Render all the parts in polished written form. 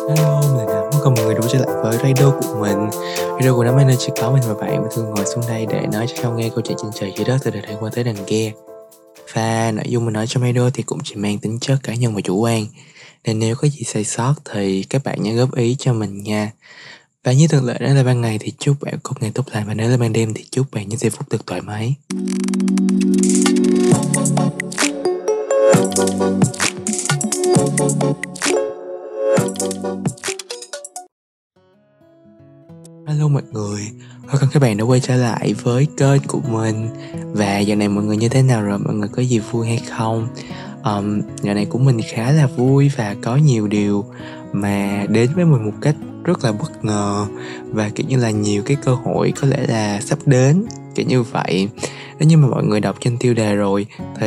Hello, mình là muốn cùng mọi người đủ trở lại với radio của mình. Radio của năm nay nơi chỉ có mình và bạn thường ngồi xuống đây để nói cho nhau nghe câu chuyện trên trời dưới đất từ đời này qua tới đằng kia. Và nội dung mình nói trong radio thì cũng chỉ mang tính chất cá nhân và chủ quan. Nên nếu có gì sai sót thì các bạn nhớ góp ý cho mình nha. Và như thường lệ đó là ban ngày thì chúc bạn có ngày tốt lành, và nếu là ban đêm thì chúc bạn những giây phút thật thoải mái. Hello mọi người, rất cảm các bạn đã quay trở lại với kênh của mình. Và giờ này mọi người như thế nào rồi? Mọi người có gì vui hay không? Giờ này của mình khá là vui và có nhiều điều mà đến với mình một cách rất là bất ngờ. Và kiểu như là nhiều cái cơ hội có lẽ là sắp đến, kiểu như vậy. Nếu như mà mọi người đọc trên tiêu đề rồi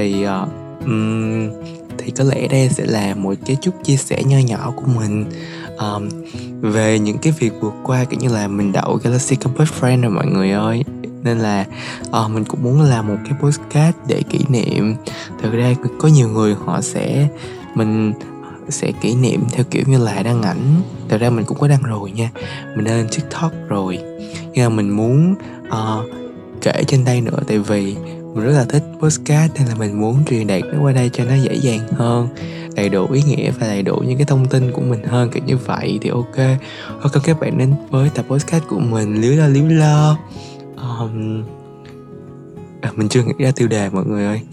thì có lẽ đây sẽ là một cái chút chia sẻ nho nhỏ của mình về những cái việc vượt qua, kiểu như là mình đậu Galaxy Campus Friends rồi mọi người ơi. Nên là mình cũng muốn làm một cái podcast để kỷ niệm. Thực ra có nhiều người mình sẽ kỷ niệm theo kiểu như là đăng ảnh. Thực ra mình cũng có đăng rồi nha, mình lên TikTok rồi, nhưng mà mình muốn kể trên đây nữa, tại vì mình rất là thích podcast nên là mình muốn truyền đạt nó qua đây cho nó dễ dàng hơn, đầy đủ ý nghĩa và đầy đủ những cái thông tin của mình hơn, kiểu như vậy thì ok. Cảm các bạn đến với tập podcast của mình líu lo. Mình chưa nghĩ ra tiêu đề mọi người ơi.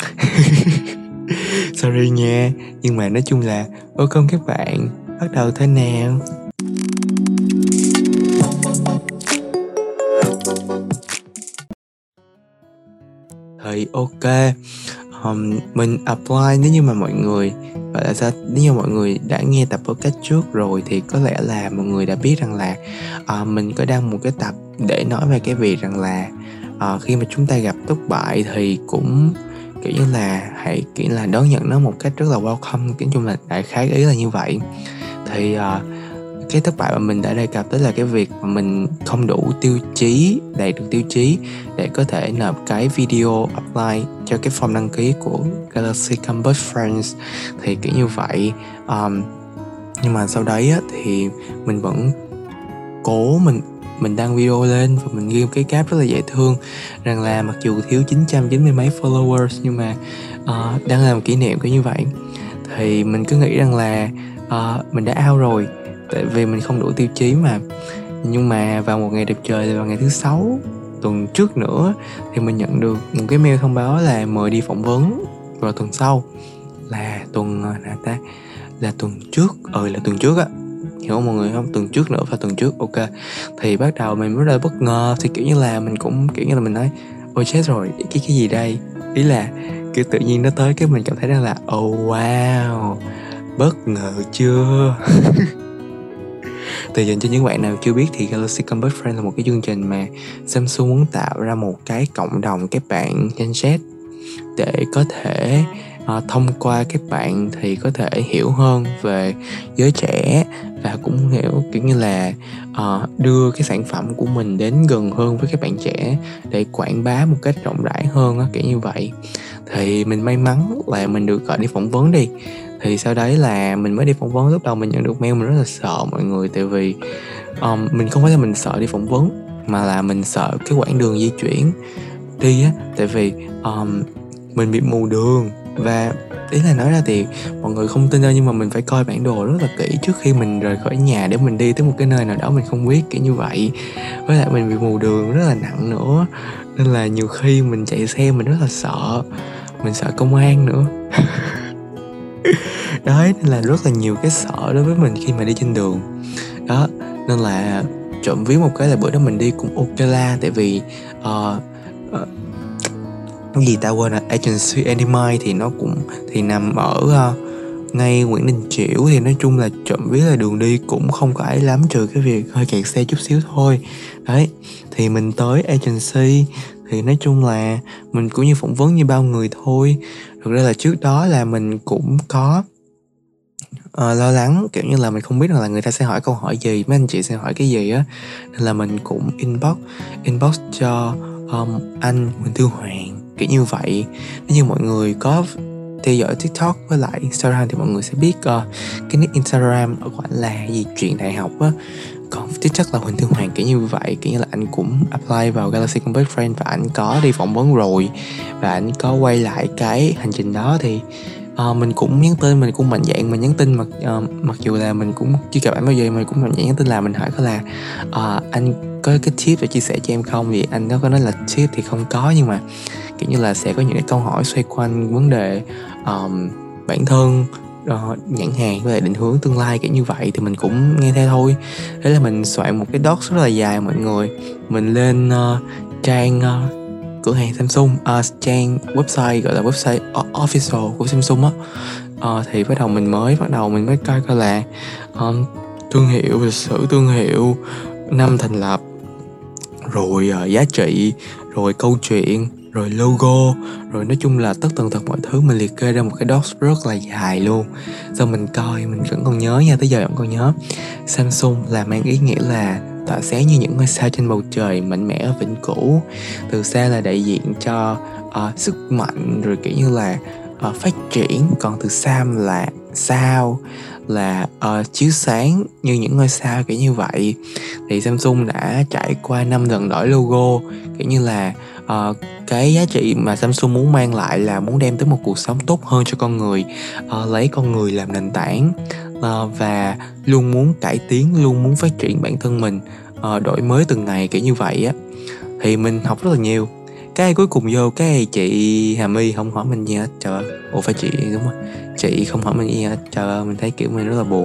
Sorry nha, nhưng mà nói chung là welcome các bạn. Bắt đầu thế nào? Thì ok, mình apply. Nếu như mà mọi người gọi là sao, nếu như mọi người đã nghe tập podcast trước rồi thì có lẽ là mọi người đã biết rằng là mình có đăng một cái tập để nói về cái việc rằng là khi mà chúng ta gặp thất bại thì cũng kiểu như là hãy kiểu là đón nhận nó một cách rất là welcome, kiểu chung là đại khái ý là như vậy. Thì cái thất bại mà mình đã đề cập tới là cái việc mà mình không đủ tiêu chí, đạt được tiêu chí để có thể nộp cái video apply cho cái form đăng ký của Galaxy Campus Friends, thì kiểu như vậy. Nhưng mà sau đấy á, thì mình vẫn cố mình đăng video lên và mình ghi một cái cap rất là dễ thương rằng là mặc dù thiếu 990 mấy followers nhưng mà đang làm kỷ niệm kiểu như vậy. Thì mình cứ nghĩ rằng là mình đã out rồi, tại vì mình không đủ tiêu chí mà. Nhưng mà vào một ngày đẹp trời là vào ngày thứ 6 tuần trước nữa thì mình nhận được một cái mail thông báo là mời đi phỏng vấn vào tuần sau, là tuần nào ta, là tuần trước, là tuần trước á, hiểu không mọi người? Không, tuần trước nữa và tuần trước, ok. Thì bắt đầu mình rất là bất ngờ, thì kiểu như là mình cũng kiểu như là mình nói ôi chết rồi, cái gì đây, ý là kiểu tự nhiên nó tới cái mình cảm thấy rằng là oh wow, bất ngờ chưa. Thì dành cho những bạn nào chưa biết thì Galaxy Campus Friends là một cái chương trình mà Samsung muốn tạo ra một cái cộng đồng các bạn Gen Z để có thể thông qua các bạn thì có thể hiểu hơn về giới trẻ và cũng hiểu kiểu như là đưa cái sản phẩm của mình đến gần hơn với các bạn trẻ để quảng bá một cách rộng rãi hơn á, kiểu như vậy. Thì mình may mắn là mình được gọi đi phỏng vấn đi. Thì sau đấy là mình mới đi phỏng vấn. Lúc đầu mình nhận được mail mình rất là sợ mọi người, tại vì mình không phải là mình sợ đi phỏng vấn mà là mình sợ cái quãng đường di chuyển đi á, tại vì mình bị mù đường. Và ý là nói ra thì mọi người không tin đâu, nhưng mà mình phải coi bản đồ rất là kỹ trước khi mình rời khỏi nhà để mình đi tới một cái nơi nào đó mình không biết, kiểu như vậy. Với lại mình bị mù đường rất là nặng nữa, nên là nhiều khi mình chạy xe mình rất là sợ, mình sợ công an nữa. Đấy, nên là rất là nhiều cái sợ đối với mình khi mà đi trên đường đó. Nên là trộm vía một cái là bữa đó mình đi cũng ok la, tại vì cái gì ta quên rồi, agency Anime thì nó cũng thì nằm ở ngay Nguyễn Đình Chiểu, thì nói chung là trộm vía là đường đi cũng không có ấy lắm, trừ cái việc hơi kẹt xe chút xíu thôi. Đấy, thì mình tới agency thì nói chung là mình cũng như phỏng vấn như bao người thôi. Thực ra là trước đó là mình cũng có lo lắng, kiểu như là mình không biết là người ta sẽ hỏi câu hỏi gì, mấy anh chị sẽ hỏi cái gì á, nên là mình cũng inbox cho anh Nguyễn Tư Hoàng, kiểu như vậy. Nếu như mọi người có theo dõi TikTok với lại Instagram thì mọi người sẽ biết cái nick Instagram gọi là gì, Chuyện Đại Học á. Còn TikTok là Huỳnh Thư Hoàng, kiểu như vậy. Kiểu như là anh cũng apply vào Galaxy Com Best Friend và anh có đi phỏng vấn rồi, và anh có quay lại cái hành trình đó. Thì mình cũng nhắn tin, mình cũng mạnh dạn mình nhắn tin, mặc dù là mình cũng chưa gặp anh bao giờ, mình cũng mạnh dạn nhắn tin là mình hỏi có là anh có cái tip để chia sẻ cho em không. Thì anh đó có nói là tip thì không có, nhưng mà kiểu như là sẽ có những cái câu hỏi xoay quanh vấn đề bản thân, nhãn hàng với lại định hướng tương lai, kiểu như vậy. Thì mình cũng nghe theo thôi. Thế là mình soạn một cái doc rất là dài mọi người. Mình lên trang cửa hàng Samsung, trang website gọi là website official của Samsung á. Thì bắt đầu mình mới coi là thương hiệu, lịch sử thương hiệu, năm thành lập, rồi giá trị, rồi câu chuyện, rồi logo, rồi nói chung là tất tần tật mọi thứ mình liệt kê ra một cái doc rất là dài luôn. Xong mình coi, mình vẫn còn nhớ nha, tới giờ vẫn còn nhớ. Samsung là mang ý nghĩa là tỏa sáng như những ngôi sao trên bầu trời, mạnh mẽ ở vĩnh cửu. Từ xa là đại diện cho sức mạnh, rồi kiểu như là phát triển. Còn từ Sam là sao, là chiếu sáng như những ngôi sao, kiểu như vậy. Thì Samsung đã trải qua 5 lần đổi logo, kiểu như là cái giá trị mà Samsung muốn mang lại là muốn đem tới một cuộc sống tốt hơn cho con người, lấy con người làm nền tảng, và luôn muốn cải tiến, luôn muốn phát triển bản thân mình, đổi mới từng ngày, kiểu như vậy á. Thì mình học rất là nhiều. Cái cuối cùng vô cái chị Hà My không hỏi mình gì hết, trời ơi. Ủa phải chị, đúng rồi, chị không hỏi mình gì hết, trời ơi. Mình thấy kiểu mình rất là buồn.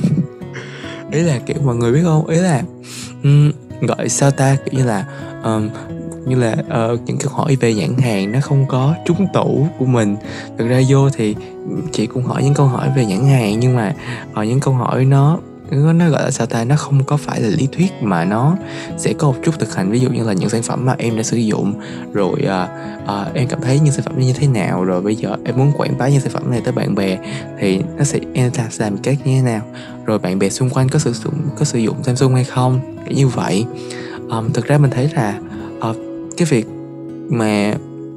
Ý là kiểu mọi người biết không, ý là gọi sao ta, kiểu như là những câu hỏi về nhãn hàng nó không có trúng tủ của mình. Thực ra vô thì chị cũng hỏi những câu hỏi về nhãn hàng, nhưng mà những câu hỏi nó gọi là sao ta, nó không có phải là lý thuyết mà nó sẽ có một chút thực hành. Ví dụ như là những sản phẩm mà em đã sử dụng rồi, em cảm thấy những sản phẩm như thế nào, rồi bây giờ em muốn quảng bá những sản phẩm này tới bạn bè thì em sẽ làm cách như thế nào, rồi bạn bè xung quanh có sử dụng Samsung hay không, kiểu như vậy. Thực ra mình thấy là cái việc mà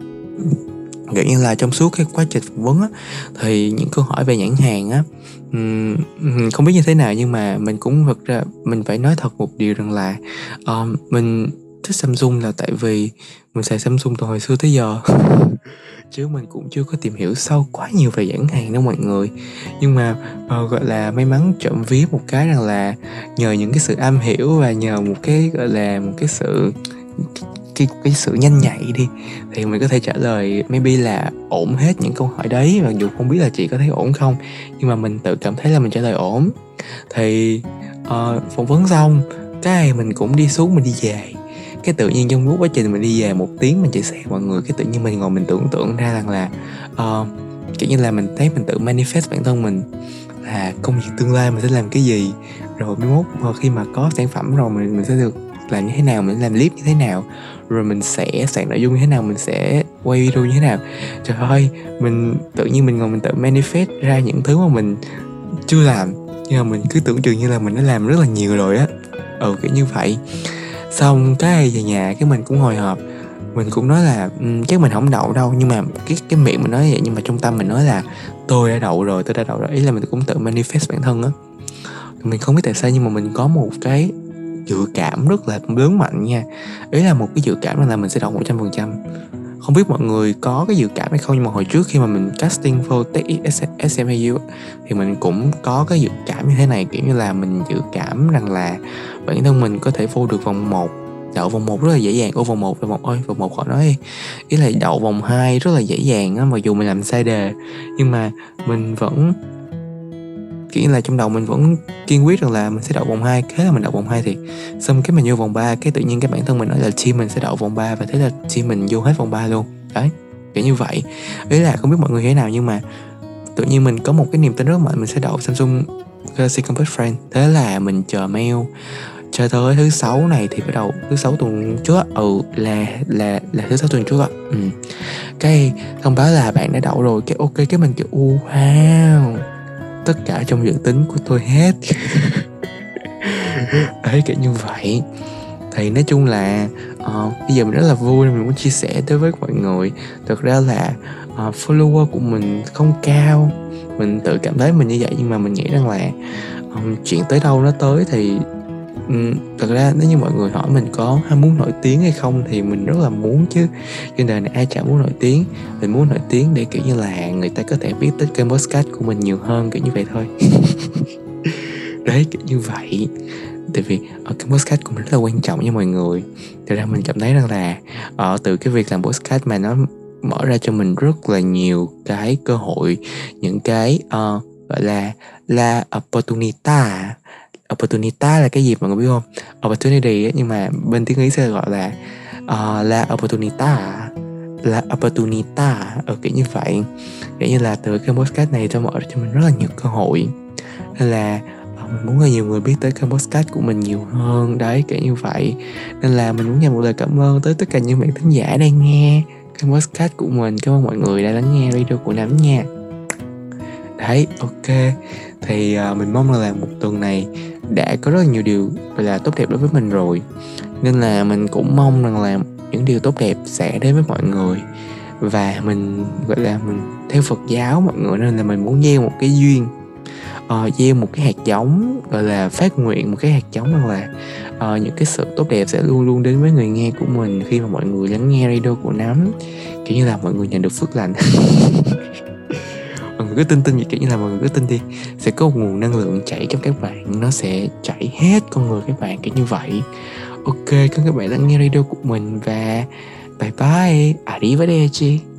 kiểu như là trong suốt cái quá trình phỏng vấn á, thì những câu hỏi về nhãn hàng á, không biết như thế nào, nhưng mà mình cũng thực ra mình phải nói thật một điều rằng là mình thích Samsung là tại vì mình xài Samsung từ hồi xưa tới giờ. Chứ mình cũng chưa có tìm hiểu sâu quá nhiều về nhãn hàng đâu mọi người. Nhưng mà gọi là may mắn trộm vía một cái rằng là nhờ những cái sự am hiểu và nhờ một cái gọi là một cái sự cái sự nhanh nhạy đi, thì mình có thể trả lời maybe là ổn hết những câu hỏi đấy. Mặc dù không biết là chị có thấy ổn không, nhưng mà mình tự cảm thấy là mình trả lời ổn. Thì phỏng vấn xong cái mình cũng đi xuống, mình đi về. Cái tự nhiên trong quá trình mình đi về 1 tiếng mình chạy xe mọi người, cái tự nhiên mình ngồi mình tưởng tượng ra rằng là kiểu như là mình thấy mình tự manifest bản thân mình là công việc tương lai mình sẽ làm cái gì, rồi mai mốt khi mà có sản phẩm rồi mình sẽ được làm như thế nào, mình làm clip như thế nào, rồi mình sẽ soạn nội dung như thế nào, mình sẽ quay video như thế nào. Trời ơi, mình tự nhiên mình ngồi mình tự manifest ra những thứ mà mình chưa làm, nhưng mà mình cứ tưởng chừng như là mình đã làm rất là nhiều rồi á. Kiểu như vậy. Xong cái về nhà cái mình cũng hồi hộp, mình cũng nói là chắc mình không đậu đâu, nhưng mà cái miệng mình nói vậy, nhưng mà trong tâm mình nói là tôi đã đậu rồi. Ý là mình cũng tự manifest bản thân á. Mình không biết tại sao nhưng mà mình có một cái dự cảm rất là lớn mạnh nha. Ý là một cái dự cảm là mình sẽ đậu 100%. Không biết mọi người có cái dự cảm hay không, nhưng mà hồi trước khi mà mình casting vô SMAU thì mình cũng có cái dự cảm như thế này, kiểu như là mình dự cảm rằng là bản thân mình có thể vô được vòng 1, đậu vòng 1 rất là dễ dàng. Vòng 1 là vòng 1 họ nói ý là đậu vòng 2 rất là dễ dàng á, mặc dù mình làm sai đề, nhưng mà mình vẫn kiểu như là trong đầu mình vẫn kiên quyết rằng là mình sẽ đậu vòng 2. Thế là mình đậu vòng 2 thì xong cái mình vô vòng 3, cái tự nhiên cái bản thân mình nói là team mình sẽ đậu vòng 3, và thế là team mình vô hết vòng 3 luôn. Đấy, kiểu như vậy. Ý là không biết mọi người thế nào, nhưng mà tự nhiên mình có một cái niềm tin rất mạnh mình sẽ đậu Samsung Galaxy Com Best Friend. Thế là mình chờ mail, cho tới thứ 6 này thì bắt đầu thứ 6 tuần trước là thứ 6 tuần trước ạ. Cái thông báo là bạn đã đậu rồi, cái ok, cái mình kiểu wow, tất cả trong dự tính của tôi hết. Đấy, kiểu như vậy. Thì nói chung là bây giờ mình rất là vui nên mình muốn chia sẻ tới với mọi người. Thực ra là follower của mình không cao, mình tự cảm thấy mình như vậy, nhưng mà mình nghĩ rằng là chuyện tới đâu nó tới. Thì thật ra nếu như mọi người hỏi mình có muốn nổi tiếng hay không thì mình rất là muốn chứ. Trên đời này ai chả muốn nổi tiếng. Mình muốn nổi tiếng để kiểu như là người ta có thể biết tới kênh podcast của mình nhiều hơn, kiểu như vậy thôi. Đấy, kiểu như vậy. Tại vì ở cái podcast của mình rất là quan trọng với mọi người. Thực ra mình cảm thấy rằng là từ cái việc làm podcast mà nó mở ra cho mình rất là nhiều cái cơ hội, những cái gọi là opportunita. Opportunita là cái gì mọi người biết không? Opportunity ấy, nhưng mà bên tiếng Ý sẽ gọi là la opportunita. La opportunita kiểu như vậy. Kiểu như là từ cái podcast này nó mở ra cho mình rất là nhiều cơ hội, nên là mình muốn là nhiều người biết tới kênh podcast của mình nhiều hơn. Đấy, kiểu như vậy. Nên là mình muốn dành một lời cảm ơn tới tất cả những bạn thính giả đang nghe kênh podcast của mình. Cảm ơn mọi người đã lắng nghe radio của Nắm nha. Đấy, ok. Thì mình mong là một tuần này đã có rất là nhiều điều gọi là tốt đẹp đối với mình rồi. Nên là mình cũng mong rằng là những điều tốt đẹp sẽ đến với mọi người. Và mình gọi là mình theo Phật giáo mọi người, nên là mình muốn gieo một cái duyên, gieo một cái hạt giống, gọi là phát nguyện một cái hạt giống, rằng là những cái sự tốt đẹp sẽ luôn luôn đến với người nghe của mình khi mà mọi người lắng nghe radio của Nắm. Kiểu như là mọi người nhận được phước lành. Mọi người cứ tin vậy, kiểu như là mọi người cứ tin đi, sẽ có một nguồn năng lượng chảy trong các bạn, nó sẽ chảy hết con người các bạn, kiểu như vậy. Ok, các bạn lắng nghe radio của mình và bye bye, arrivederci.